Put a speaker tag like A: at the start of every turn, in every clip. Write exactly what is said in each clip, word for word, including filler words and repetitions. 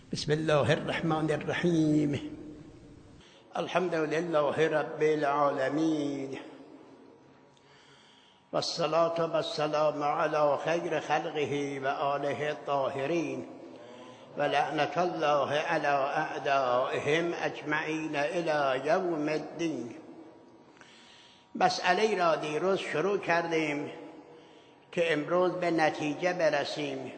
A: بسم الله الرحمن الرحیم. الحمد لله رب العالمین و الصلاة و السلام علی خیر خلقه و آله الطاهرین و لعنت الله علی اعدائهم اجمعین الی یوم الدین. مسئله را دیروز شروع کردیم که امروز به نتیجه برسیم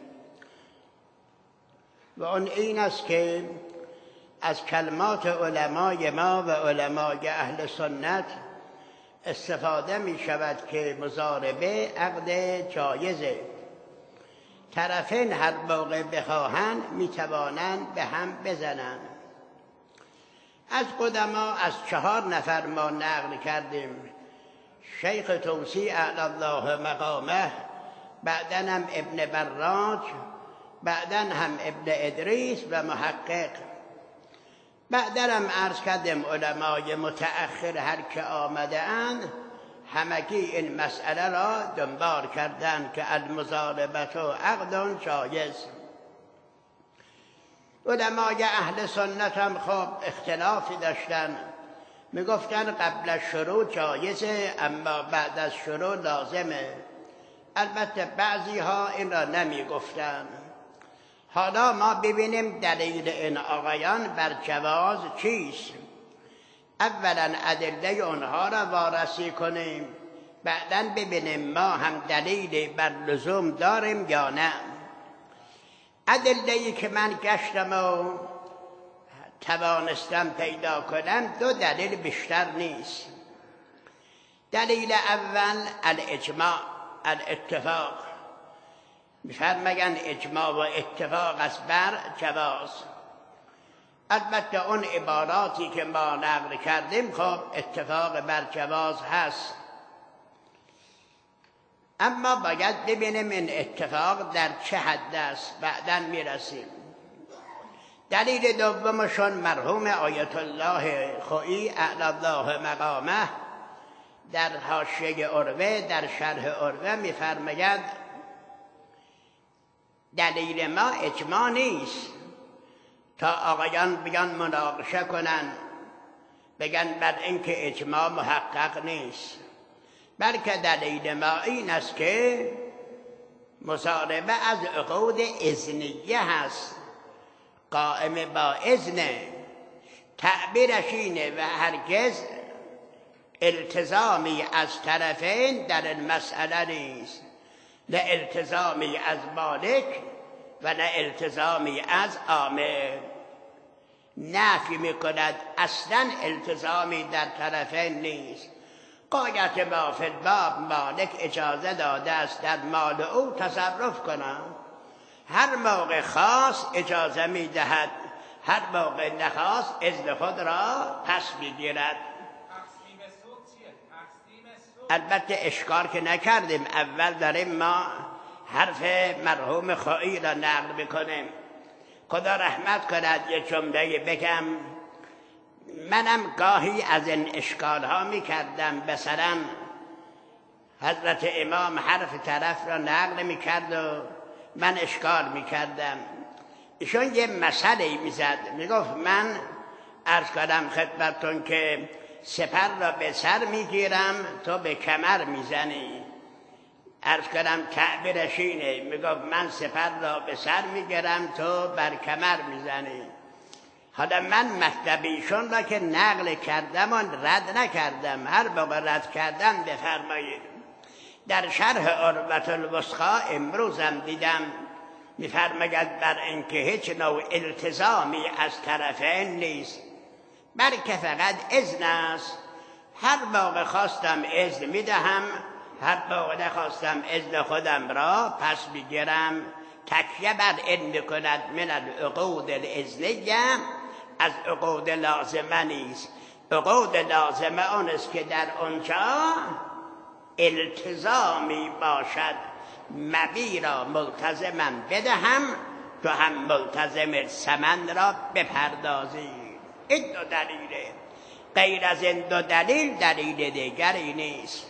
A: و اون این است که از کلمات علمای ما و علمای اهل سنت استفاده می شود که مضاربه عقد جایزه. طرفین هر موقع بخواهند می توانند به هم بزنند. از قدما از چهار نفر ما نقل کردیم: شیخ توسی اعلی الله مقامه، بعداً هم ابن براج، بعداً هم ابن ادریس و محقق. بعداً هم عرض کردیم علمای متأخر هر که آمده اند همگی این مسئله را دنبال کردند که المضاربة عقد جایز. علمای اهل سنت هم خب اختلافی داشتن، میگفتن قبل از شروع جایزه اما بعد از شروع لازمه. البته بعضی ها این را نمیگفتن. حالا ما ببینیم دلیل این آقایان بر جواز چیست. اولا ادله اونها را وارسی کنیم، بعداً ببینیم ما هم دلیلی بر لزوم داریم یا نه. ادله‌ای که من گشتم و توانستم پیدا کنم دو دلیل بیشتر نیست. دلیل اول الاجماع، الاتفاق. می‌فرمایند اجماع و اتفاق است بر جواز. البته اون عباراتی که ما نقل کردیم خب اتفاق بر جواز هست، اما باید ببینیم این اتفاق در چه حد است، بعداً میرسیم. دلیل دومشون مرحوم آیت الله خویی اعلی الله مقامه در حاشیه عروه، در شرح عروه می‌فرماید دلیل ما اجماع نیست تا آقایان بیان مناقشه کنن بگن بر اینکه اجماع محقق نیست، بلکه دلیل ما این است که مضاربه از عقود اذنیه هست، قائم با اذنه، تعبیرش اینه و هرگز التزامی از طرفین در المسئله نیست، نه التزامی از مالک و نه التزامی از عامل. نفی میکند اصلا التزامی در طرفین نیست. غایت ما فی الباب مالک اجازه داده است در مال او تصرف کنم، هر موقع خاص اجازه میدهد، هر موقع نخواست اذن خود را پس میگیرد. البته اشکال که نکردیم، اول داریم ما حرف مرحوم خویی را نقل میکنیم. خدا رحمت کند یه جمله بگم. منم گاهی از این اشکال ها میکردم، مثلا حضرت امام حرف طرف را نقل میکرد و من اشکال میکردم. ایشون یه مسئله میزد، میگفت من عرض کردم خدمتتون که سپر را به سر میگیرم تو به کمر میزنی. عرض کردم تعبیرش اینه، میگفت من سپر را به سر میگیرم تو بر کمر میزنی. حالا من مطلبیشون را که نقل کردم و رد نکردم، هر موقع رد کردم بفرمایید. در شرح عروة الوثقی امروزم دیدم میفرماید بر اینکه هیچ نوع التزامی از طرفین نیست، بلکه فقط اذن است. هر موقع خواستم اذن میدهم، هر موقع نخواستم اذن خودم را پس میگیرم. تکیه بر این میکند من العقود الاذنیه، از عقود لازمه نیست. عقود لازمه اون است که در اونجا التزامی باشد، مبی را ملتزمم بدهم تو هم ملتزم ثمن را بپردازی. این دو دلیله، غیر از این دو دلیل دلیل دیگری نیست.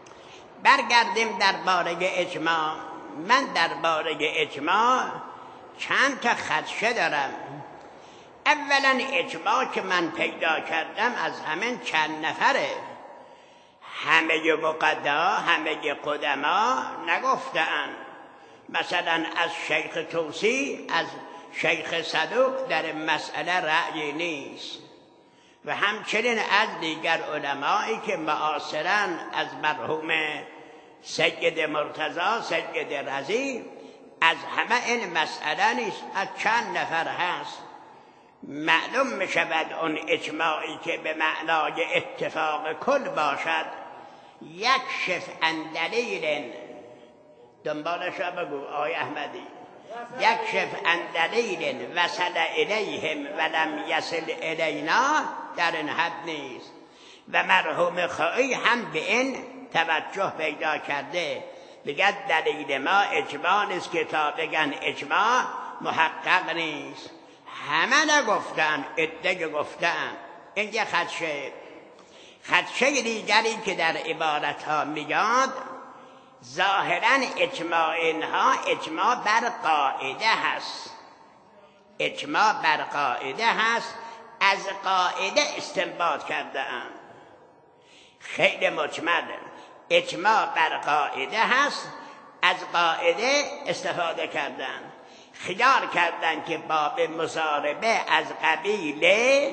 A: برگردیم درباره اجماع. من درباره اجماع چند تا خدشه دارم. اولا اجماع که من پیدا کردم از همین چند نفره، همه مقدا همه قدما نگفتن. مثلا از شیخ توسی، از شیخ صدوق در مسئله رأی نیست و همچنین از دیگر علمایی که معاصرن، از مرحوم سید مرتضی، سید رضی، از همه این مسئله نیست، از چند نفر هست. معلوم می شود اون اجماعی که به معنای اتفاق کل باشد، یکشف عن دلیل، دنبالش بگو آی احمدی، یکشف عن دلیل وصل الیهم ولم یصل الینا، در این حد نیست. و مرحوم خواهی هم به این توجه پیدا کرده، بگه دلیل ما اجماع نیست که تا بگن اجماع محقق نیست. همه نگفتن، عده گفتن. این یه خدشه. خدشه دیگری که در عبارت ها میاد، ظاهرا اجماع اینها اجماع بر قاعده هست، اجماع بر قاعده هست، از قاعده استنباط کرده اند. خیلی مجمل، اجماع بر قاعده هست، از قاعده استفاده کردن. خیال کردن که باب مضاربه از قبیل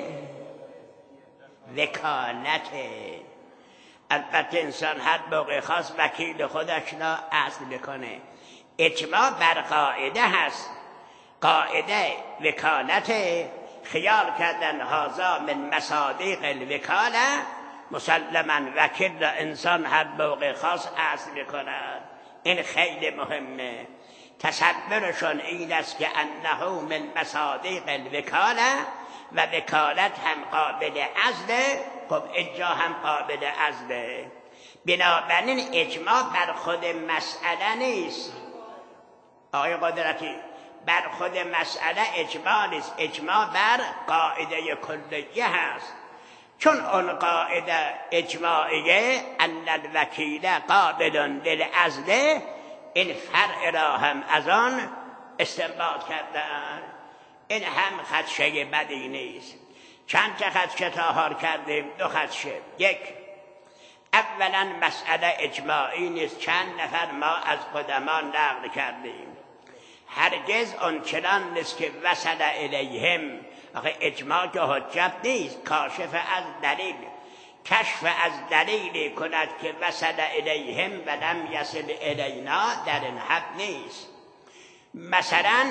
A: وکالته. البته انسان هر موقع خاص وکیل خودش را اصل بکنه. اجماع بر قاعده هست، قاعده وکالته. خیال کردن هذا من مصادیق الوکاله، مسلما وکیل را انسان هر موقع خاص اصل بکند. این خیلی مهمه. تصورشون این است که انه من مصادیق الوکاله و وکالت هم قابل عزله. خب اینجا هم قابل عزله. بنابراین اجماع بر خود مسئله نیست آقای قدرتی، بر خود مسئله اجماع نیست، اجماع بر قاعده کلیه هست. چون اون قاعده اجماعیه ان الوکیل قابل للعزله، این فرع را هم از آن استنباط کردن. این هم خدشه بدی نیست. چند تا خدشه تاهار کردیم؟ دو خدشه. یک، اولا مسئله اجماعی نیست، چند نفر ما از قدما نقل کردیم. هرگز اون چنان نیست که وصل الیهم. آخه اجماع که حجت نیست، کاشف از دلیل، کشف از دلیلی کند که وصل الیهم و لم یصل الینا، در این حد نیست. مثلا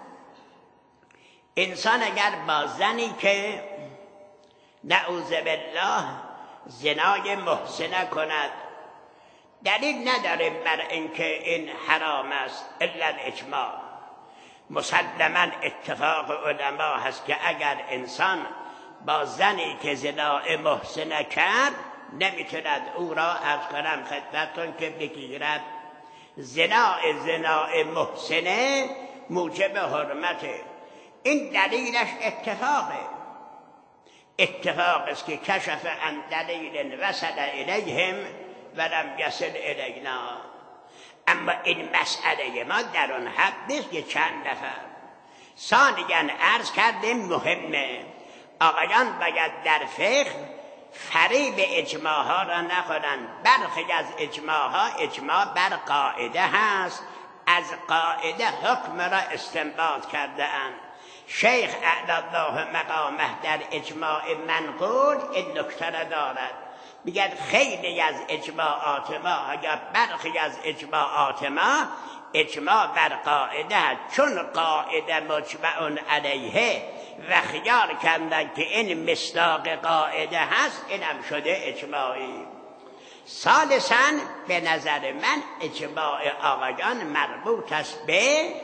A: انسان اگر با زنی که نعوذ بالله زنای محسنه کند، دلیل نداریم بر اینکه این حرام است الا الاجماع. مسلما اتفاق علما هست که اگر انسان با زنی که زنا محسنه کرد، نمیتوند او را از کنم خدمتتون که بگیرد. زنا زنا محسنه موجب حرمته. این دلیلش اتفاقه. اتفاق است که کشف عن دلیل وصل الیهم ولم یصل الینا. اما این مسئله ما در اون حد نیست که چند نفر. ثانیاً عرض کردیم مهمه، آقایان باید در فقه فریب اجماع ها را نخورند. برخی از اجماع ها اجماع بر قاعده هست، از قاعده حکم را استنباط کرده اند. شیخ اعلی الله مقامه در اجماع منقول این نکته را دارد، میگه خیلی از اجماعات ما یا برخی از اجماعات ما اجماع بر قاعده هست، چون قاعده مجمع علیه و خیال کردن که این مصداق قاعده هست، این هم شده اجماعی. ثالثاً به نظر من اجماع آقایان مربوط است به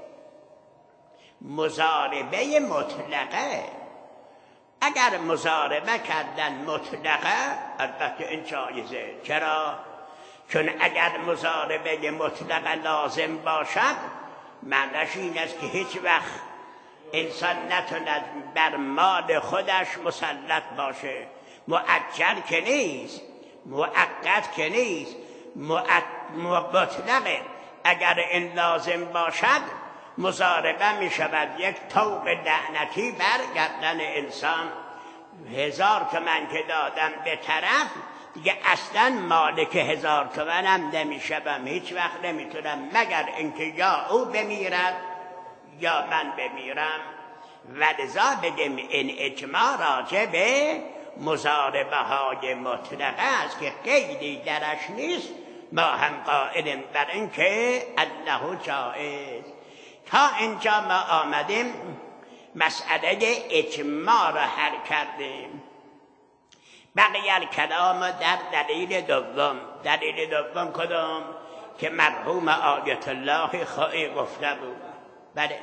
A: مضاربه مطلقه. اگر مضاربه کردن مطلقه، البته این جایزه. چرا؟ چون اگر مضاربه مطلقه لازم باشد، معنیش این است که هیچ وقت انسان نتوند بر مال خودش مسلط باشه. مؤجل که نیست، مؤقت که نیست، مطلقه. اگر این لازم باشد مضاربه می شود یک طوق لعنتی بر گردن انسان. هزار تومن که دادم به طرف دیگه اصلا مالک هزار تومنم نمیشم، هیچ وقت نمیتونم، مگر اینکه یا او بمیرد یا من بمیرم. ولذا بگیم این اجماع راجع به مضاربه های مطلقه است که قیدی درش نیست. ما هم قائلیم بر اینکه انه جائز. تا اینجا ما آمدیم مسئله اجماع را حل کردیم. بقیه کلام در دلیل دوم. دلیل دوم کدام؟ که مرحوم آیت الله خواهی گفته بود. بله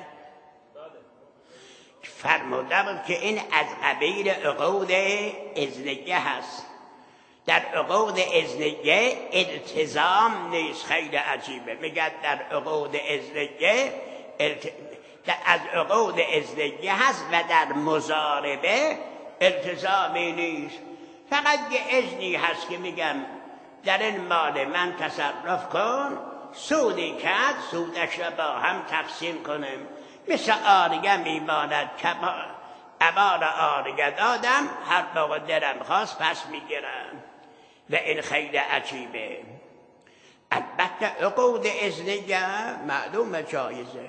A: فرموده بود که این از قبیل عقود اذنیه هست. در عقود اذنیه التزام نیست. خیلی عجیبه. میگن در عقود اذنیه الت... از عقود اذنیه هست و در مضاربه التزامی نیست. فقط یه اذنی هست که میگم در این مال من تصرف کن، سودی کرد سودش را با هم تقسیم کنیم. مثل آریه میماند که عبار آریه دادم، هر موقع دلم خواست پس میگیرم. و این خیلی عجیبه. البته عقود اذنیه معلوم جایزه،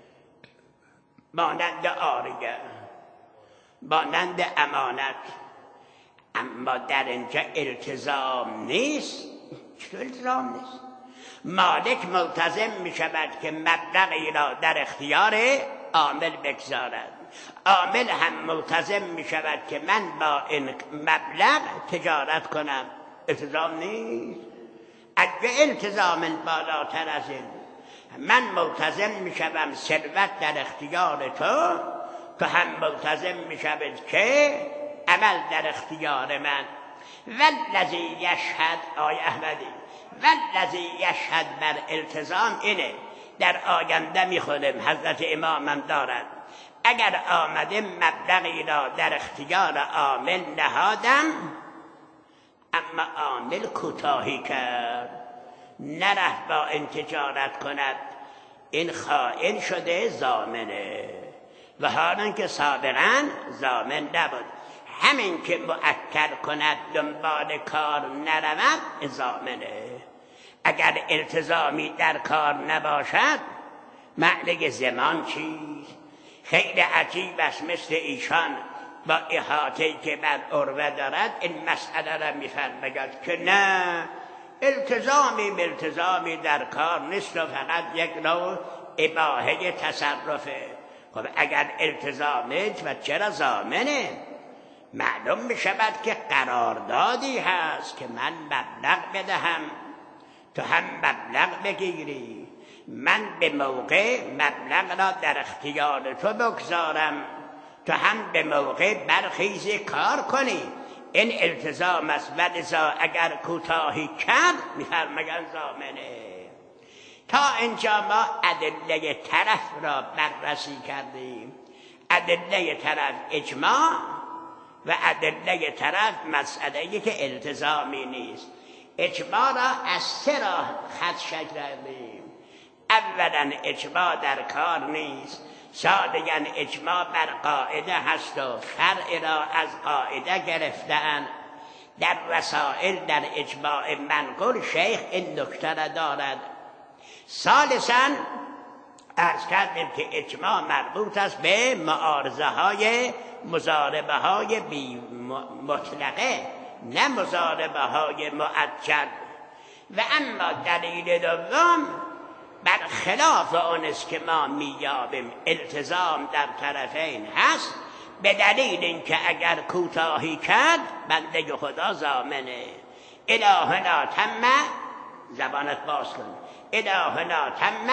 A: مانند آریه، مانند امانت، اما در اینجا التزام نیست. چطور التزام نیست؟ مالک ملتزم می شود که مبلغی را در اختیار عامل بگذارد. عامل هم ملتزم می شود که من با این مبلغ تجارت کنم. التزام نیست. اگه التزام بالاتر از این، من ملتزم می شوم ثروت در اختیار تو، تو هم ملتزم می شود که عمل در اختیار من. والذی یشهد، آیه احمدی، والذی یشهد بر التزام اینه. در آینده میخونیم، حضرت امامم دارد، اگر آمده مبلغی را در اختیار عامل نهادم، اما عامل کوتاهی کرد، نرفت با این تجارت کند، این خائن شده ضامنه. و حالا که سابقا ضامن نبود، همین که مؤکد کند دنبال کار نرود ضامنه. اگر التزامی در کار نباشد معنی زمان چیست؟ خیلی عجیب است. مثل ایشان با احاطه‌ای که بر عروه دارد این مسئله را می‌فرماید که نه، التزامی التزامی در کار نیست و فقط یک نوع اباحه تصرفه. خب اگر التزام نیست و چرا ضامنه؟ معلوم می شود که قراردادی هست که من مبلغ بدهم، تو هم مبلغ بگیری، من به موقع مبلغ را در اختیار تو بگذارم، تو هم به موقع برخیزی کار کنی. این التزام است. ولذا اگر کوتاهی کرد می‌فرمایند ضامنه. تا اینجا ما ادله طرف را بررسی کردیم. ادله طرف اجماع و ادله طرف مسئله‌ای که التزامی نیست. اجماع را از سه راه خط شکل دادیم. اولا اجماع در کار نیست، ثانیاً اجماع بر قاعده هست و فرع را از قاعده گرفتن. در رسائل در اجماع منقول شیخ این نکته را دارد. ثالثاً عرض کردیم که اجماع مربوط است به معارضه های مضاربه های بی مطلقه، نه مضاربه های مؤجل. و اما دلیل دوم بر خلاف آن است که ما میابیم التزام در طرفین هست، به دلیل اینکه اگر کوتاهی کرد بنده خدا ضامنه. الهنا تم، زبانت باز کن، الهنا تم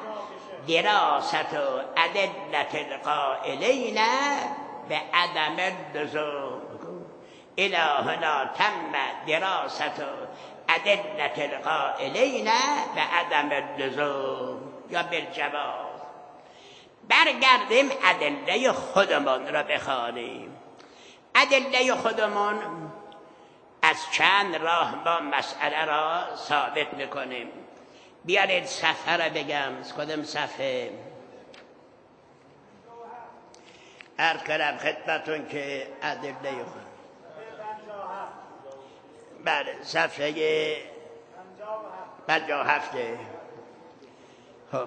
A: دراست و ادلت القائلین به عدم اللزوم. الهنا تم دراست و ادلت القائلین به عدم اللزوم. یا بالجواز. برگردیم ادله خودمان را بخوانیم. ادله خودمان از چند راه ما مسئله را ثابت میکنیم. بیارید صفحه را بگم. کدام صفحه؟ عرض کردم خدمتون که ادله خود بله صفحه پنجاه و هفته. خب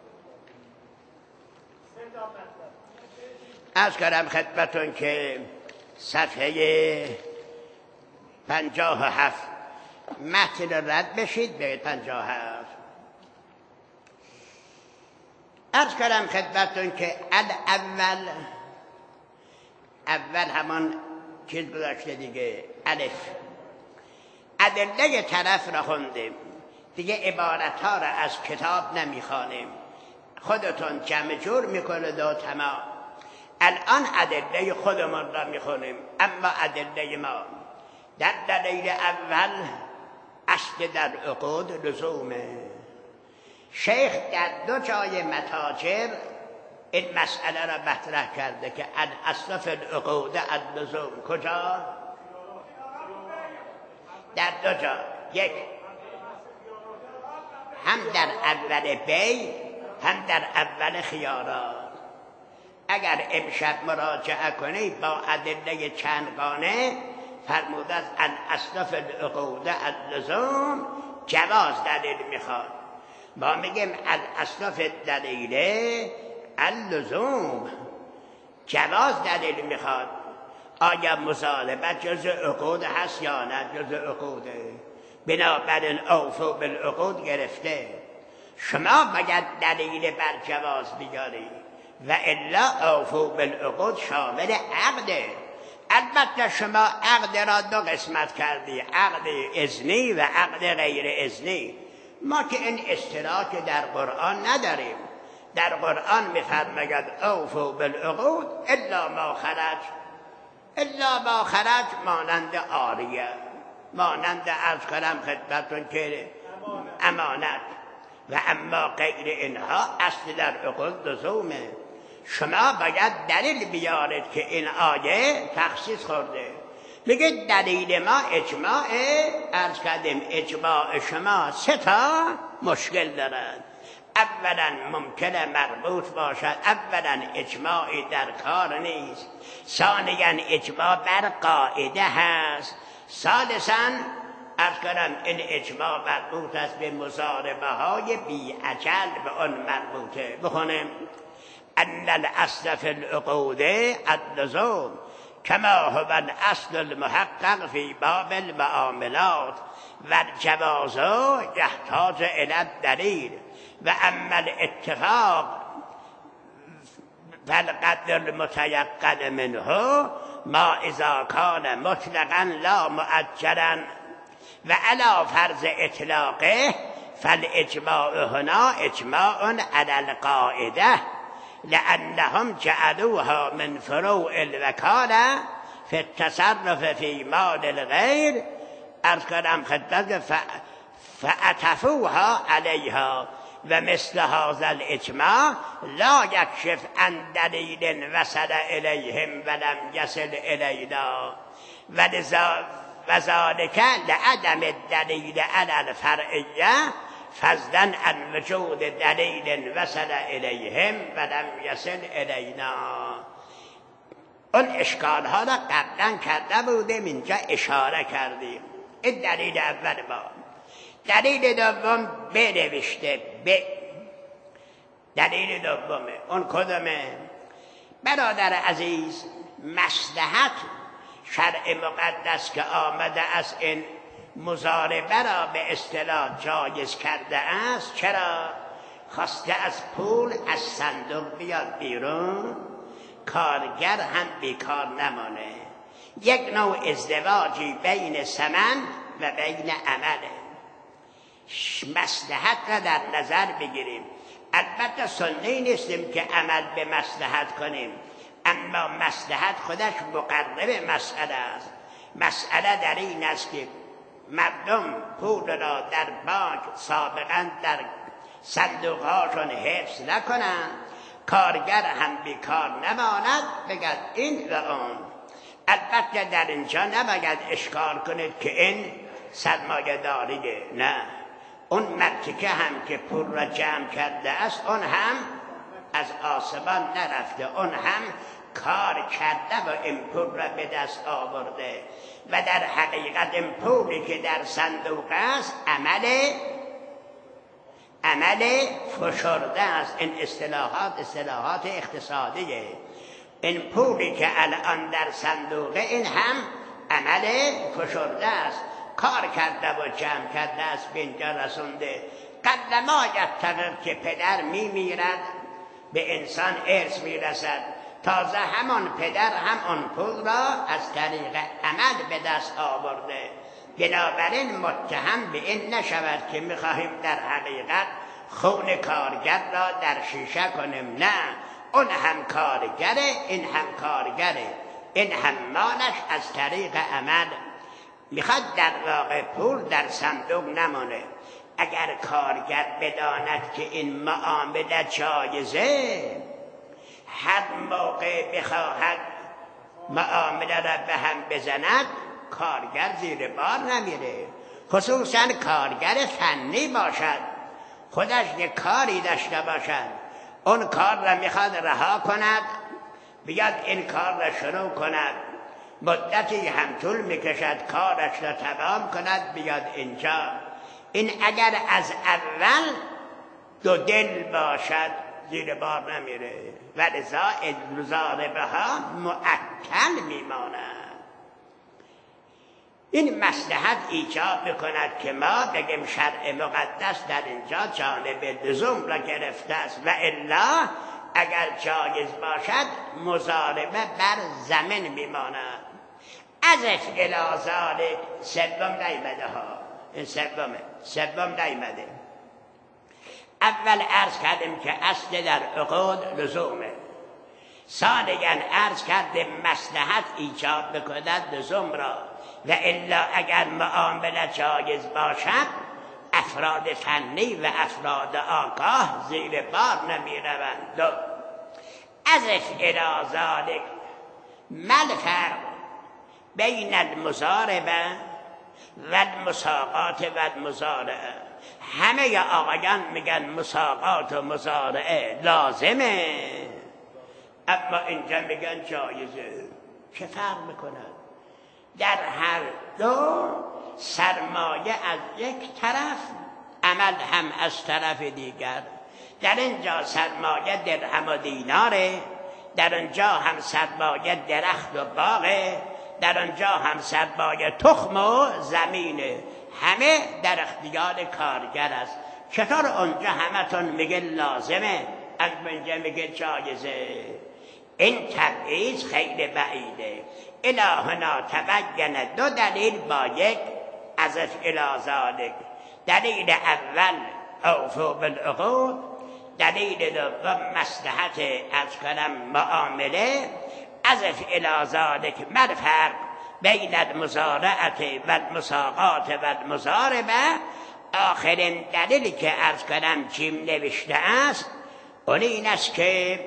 A: عرض کردم خدمتون که صفحه پنجاه و هفت متن رد بشید به پنجاه و هفت. عرض کردم خدمتون که اول اول همان چیز گذاشته دیگه الف ادله طرف را خوندیم دیگه عبارت ها را از کتاب نمیخوانیم خودتون جمع جور میکنه و تمام. الان ادله خودمون را میخونیم اما ادله ما در دلیل اول اصل در عقود لزومه. شیخ در دو جای متاجر این مسئله را مطرح کرده که الاصل فی العقود اللزوم. کجا؟ در دو جا. یک هم در اول بی هم در اول خیارات. اگر امشب مراجعه کنی با ادله چندگانه فرموده از الاصل فی العقود اللزوم جواز دلیل میخواد. ما میگیم الاصل فی الدلیل اللزوم جواز دلیل میخواد. آیا مظالمت جز عقود هست یا نه جز عقوده؟ بنابراین اوفوا بالعقود گرفته. شما باید دلیل بر جواز بیاری و الا اوفوا بالعقود شامل عقده. البته شما عقد را دو قسمت کردی، عقد اذنی و عقد غیر اذنی. ما که این اصطلاح در قرآن نداریم. در قرآن می‌فرماید اوفوا بالعقود الا ما خرج. الا ما خرج مانند عاریه، مانند عرض کنم خدمتون که امانت و اما غیر اینها اصل در عقود لزومه. شما باید دلیل بیارید که این آیه تخصیص خورده. میگه دلیل ما اجماع. عرض کردیم اجماع شما سه تا مشکل دارد. اولا ممکنه مربوط باشد، اولا اجماعی در کار نیست، ثانیا اجماع بر قاعده هست، ثالثا عرض کنم این اجماع مربوط است به مضاربه های بی اجل به آن مربوطه. بخونیم ان الاصل فی العقود اللزوم کما هو الاصل المحقق فی باب المعاملات و الجواز یحتاج الی الدلیل و اما الاتفاق فالقدر المتيقن منه ما اذا كان مطلقا لا مؤجلا و علی فرض اطلاقه فالاجماع هنا اجماع علی القاعده لانهم جعلوها من فروع الوکاله فی التصرف فی مال الغیر. ارز کردم خدمت فاتفوها علیها و مثل هذا الاجماع لا یکشف عن دلیل وصل الیهم ولم یصل الینا و ذلك لعدم الدلیل علی الفرعیه فضلا عن وجود دلیل وصل الیهم ولم یصل الینا. اون اشکال ها را قبلا کرده بودیم، اینجا اشاره کردیم. این دلیل اول ما. دلیل دوم بنوشته ب دلیل دومه. اون کدومه؟ برادر عزیز، مصلحت شرع مقدس که آمده از این مضاربه را به اصطلاح جایز کرده است. چرا؟ خواسته از پول از صندوق بیاد بیرون، کارگر هم بیکار نمانه. یک نوع ازدواجی بین ثمن و بین عمله. مصلحت را در نظر بگیریم. البته سنی نیستیم که عمل به مصلحت کنیم، اما مصلحت خودش مقرب مسئله است. مسئله در این است که مردم پول را در بانک سابقا در صندوق هاشون حفظ نکنند، کارگر هم بیکار نماند، بگد این و اون. البته در اینجا نباید اشکال کنید که این سرمایه داریه. نه، اون متکه هم که پول را جمع کرده است اون هم از آسمان نرفته، اون هم کار کرده و این پول را به دست آورده و در حقیقت این پولی که در صندوق است عمل عمل فشرده است. این اصطلاحات اصطلاحات اقتصادیه. این پولی که الان در صندوقه این هم عمل فشرده است، کار کرده و جمع کرده است به اینجا رسونده. قبل ما یتقر که پدر میمیرد به انسان ارث میرسد، تازه همان پدر هم آن پول را از طریق عمل به دست آورده. بنابراین متهم به این نشود که میخواهیم در حقیقت خون کارگر را در شیشه کنیم. نه، اون هم کارگره، این هم کارگره، این هم مالش از طریق عمل. میخواد در واقع پول در صندوق نمانه. اگر کارگر بداند که این معامله جایزه، هر موقع بخواهد معامله را به هم بزند، کارگر زیر بار نمیره. خصوصا کارگر فنی باشد، خودش یک کاری داشته باشد، اون کار را میخواد رها کند، بیاد این کار را شروع کند، مدتی هم طول میکشد کارش را تمام کند، بیاد اینجا. این اگر از اول دو دل باشد زیر بار نمیره و لذا مضاربه ها معطل میماند. این مصلحت ایجاب میکند که ما بگیم شرع مقدس در اینجا جانب لزوم را گرفته است و الا اگر جایز باشد مضاربه بر زمین میماند. ازش الی ذالک سوم نیمده ها، این سومه، سوم نیمده. اول عرض کردیم که اصل در عقود لزومه. ثانیاً عرض کردیم مصلحت ایجاب بکند لزوم را و الا اگر معامله جایز باشد افراد فنی و افراد آگاه زیر بار نمی روند. ازش الی ذالک مل فرق بین المضاربه و المساقات و المضارعه. همه آقایان میگن مساقات و مضارعه لازمه، اما اینجا میگن جایزه. چه فرق میکنن؟ در هر دو سرمایه از یک طرف، عمل هم از طرف دیگر. در اینجا سرمایه درهم و دیناره، در اینجا هم سرمایه درخت و باغه، در آنجا هم سرمایه تخم و زمینه. همه در اختیار کارگر است. چطور اونجا همتون میگه لازمه، از اینجا میگه جایزه؟ این تبعیض خیلی بعیده. الهنا تبین دو دلیل با یک ازش الی ذالک. دلیل اول اوفوا بالعقود، دلیل دوم مصلحت از کنم معامله. ازش الی ذالک ما الفرق بین المضارعه و المساقات و المضاربه. آخرین دلیلی که عرض کنم جیم نوشته است اون این است که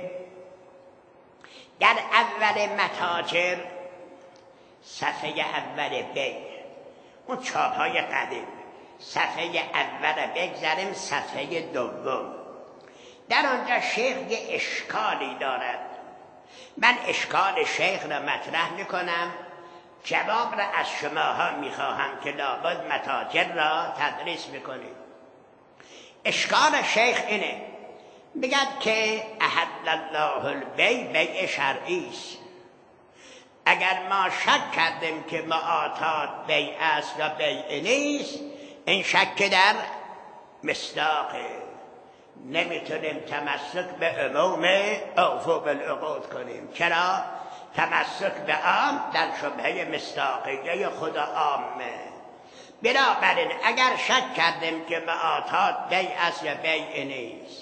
A: در اول متاجر صفحه اول بی، اون چاپ های قدیم، صفحه اول بگذاریم صفحه دوم، در آنجا شیخ یه اشکالی دارد. من اشکال شیخ را مطرح میکنم، جواب را از شماها میخواهم که لابد متاجر را تدریس میکنید. اشکال شیخ اینه، میگد که احل الله البیع بیع شرعی است. اگر ما شک کردیم که معاطات بیع است و بیع نیست، این شک در مصداقه، نمیتونیم تمسک به عموم اوفوا بالعقود کنیم. چرا؟ تمسک به عام در شبهه مصداقیه خدا عامه. بنابراین اگر شک کردیم که معاطات بیع است یا بیع نیست،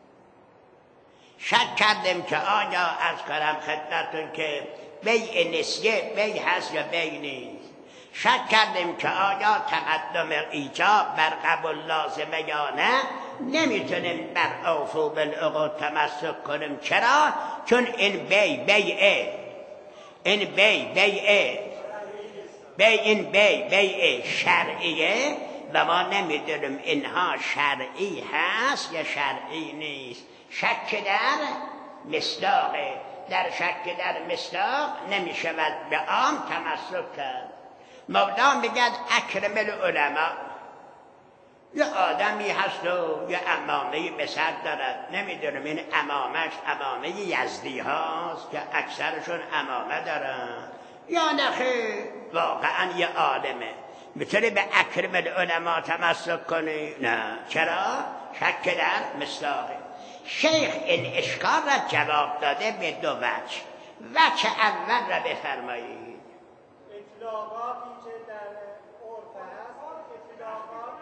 A: شک کردیم که آیا از کنم خدمتتون که بیع نسیه بیع هست یا بیع نیست، شک کردیم که آیا تقدم ایجاب بر قبول لازمه یا نه، نمیتونیم بر اوفوا بالعقود تمسک کنیم. چرا؟ چون این بیع بیعه، این بیع بیعه، بیع این بیع بیع شرعیه و ما نمیدونیم اینها شرعی هست یا شرعی نیست. شک در مصداقه. در شک در مصداق نمی شود به عام تمسک کرد. مولا میگد اکرم العلماء، یه آدمی هست و یه عمامه به سر دارد، نمیدونم این عمامش عمامه یزدی هاست که اکثرشون عمامه دارن یا نخیر واقعا یه عالمه، میتونی به اکرم العلماء تمسک کنی؟ نه. چرا؟ شک در مصداقه. شیخ این اشکال را جواب داده به دو وجه. وجه اول را بفرمایید.
B: اطلاقاتی که در عرف هست، اطلاقات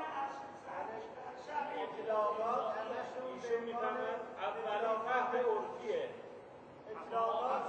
B: اطلاقات همشون به میفهمن اولا فهم عرفیه. اطلاقات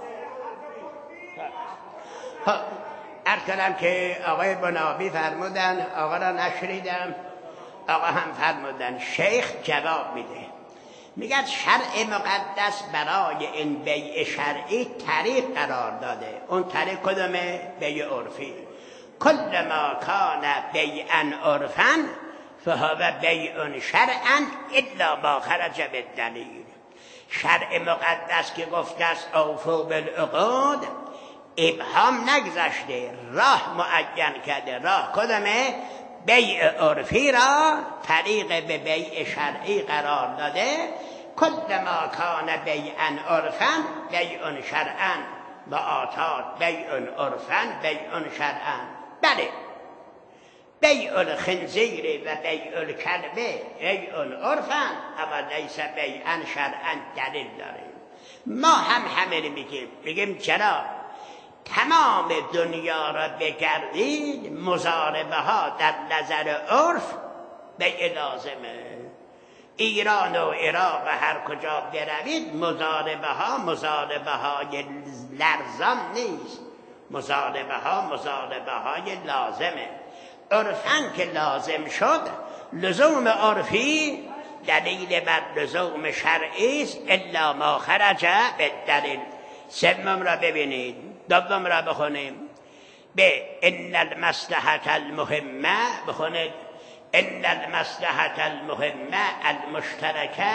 B: عرفی.
A: عرض کنم که آقای بنابی فرمودن، آقا را نشریدم، آقا هم فرمودن. شیخ جواب میده، میگه شرع مقدس برای این بیع شرعی طریق قرار داده. اون طریق کدومه؟ بیع عرفی. کل ما کان بیعا عرفا فهو بیع شرعا الا ما خرج بالدلیل. شرع مقدس که گفته است اوفوا بالعقود، ابهام نگذاشته، راه معین کرده. راه کدومه؟ بیع عرفی را طریق به بیع شرعی قرار داده. کل ما کان بیعا عرفا بیع شرعا و آتات بیع عرفا بیع شرعا. بله، بیع الخنزیر و بیع الکلب بیع عرفا اما لیس بیعا شرعا دلیل داره. ما هم همه میگیم میگیم چرا؟ تمام دنیا را بگردید مضاربه ها در نظر عرف بیع لازمه. ایران و عراق و هر کجا بروید مضاربه ها مضاربه های لرزان نیست، مضاربه ها مضاربه های لازمه. عرفاً که لازم شد، لزوم عرفی دلیل بر لزوم شرعی است الا ما خرج بالدلیل. سوم را ببینید، دوم را بخونیم. به ان المصلحة المهمه بخونید. ان المصلحة المهمه المشترکه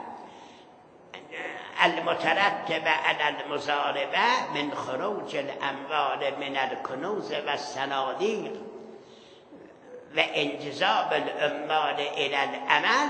A: المترتبه على المضاربه من خروج الاموال من الکنوز و الصنادیق و انجذاب الاموال الى العمل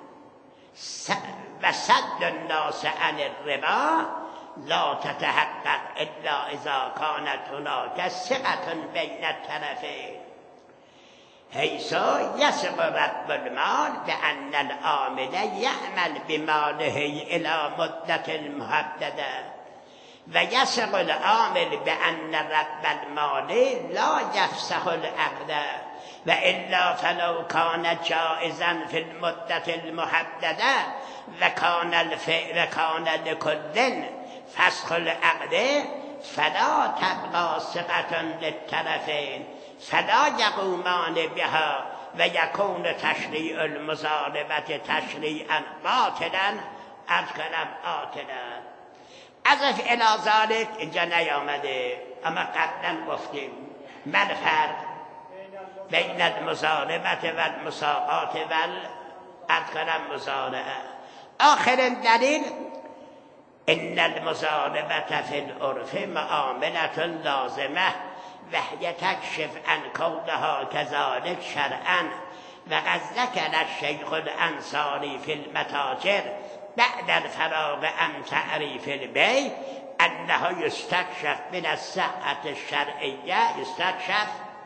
A: و صد الناس عن الربا لا تتحقق الا اذا كانت هناك ثقة بين الطرفين حيث يثق رب المال بأن العامل يعمل بماله إلى مدة محددة ويثق العامل بأن رب المال لا يفسخ العقد وإلا فلو كان جائزا في المدة المحددة وكان الفعل كان لكل فسخ العقد فلا تبقى ثقة للطرفين فلا يقومان بها ويكون تشريع المضاربة تشريعا باطلا از کلم آتلا. عزف الى ذلك اینجا نیامده، اما قبلا گفتیم من فرق بین المضاربة و المساقات و از کلم مضارعه. آخرین دلیل ان المضاربة في العرف معاملة لازمة وهي تكشف عن كونها كذلك شرعا وقد ذكر الشيخ الأنصاري في المتاجر بعد الفراغ عن تعريف البيع أنه يستكشف من الصحة الشرعية يستكشف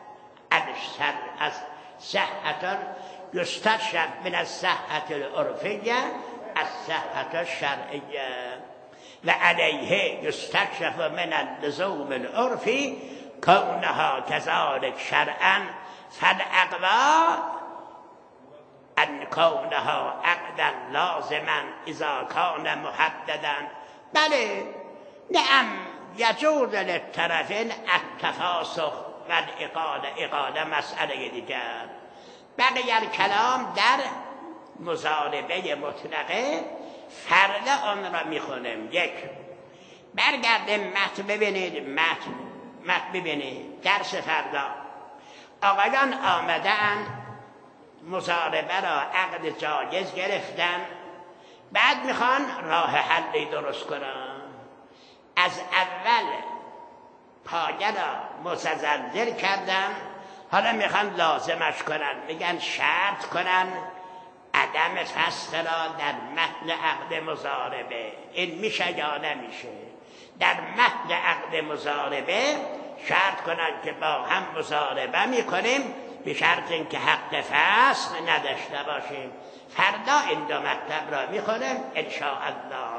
A: الصحة يستكشف من الصحة العرفية الصحة الشرعية وعليه يستكشف من اللزوم العرفي كونها كذلك شرعا فالأقوى أن كونها عقدا لازما إذا كان محددا. بله نعم يجوز للطرفين التفاسخ والإقالة إقالة مسئله دیگر. بقی الکلام در مضاربه مطلقه فرد آن را میخونم. یک برگردیم متن ببینید، متن متن ببینید درس فردا. آقایان آمدن مضاربه را عقد جایز گرفتن، بعد میخوان راه حلی درست کنن. از اول پایه را متزلزل کردن، حالا میخوان لازمش کنن، میگن شرط کنن عدم فسخ را در متن عقد مضاربه. این میشه یا نمیشه؟ در متن عقد مضاربه شرط کنن که با هم مضاربه میکنیم به شرط اینکه حق فسخ نداشته باشیم. فردا این دو مطلب را میخونم ان شاء الله.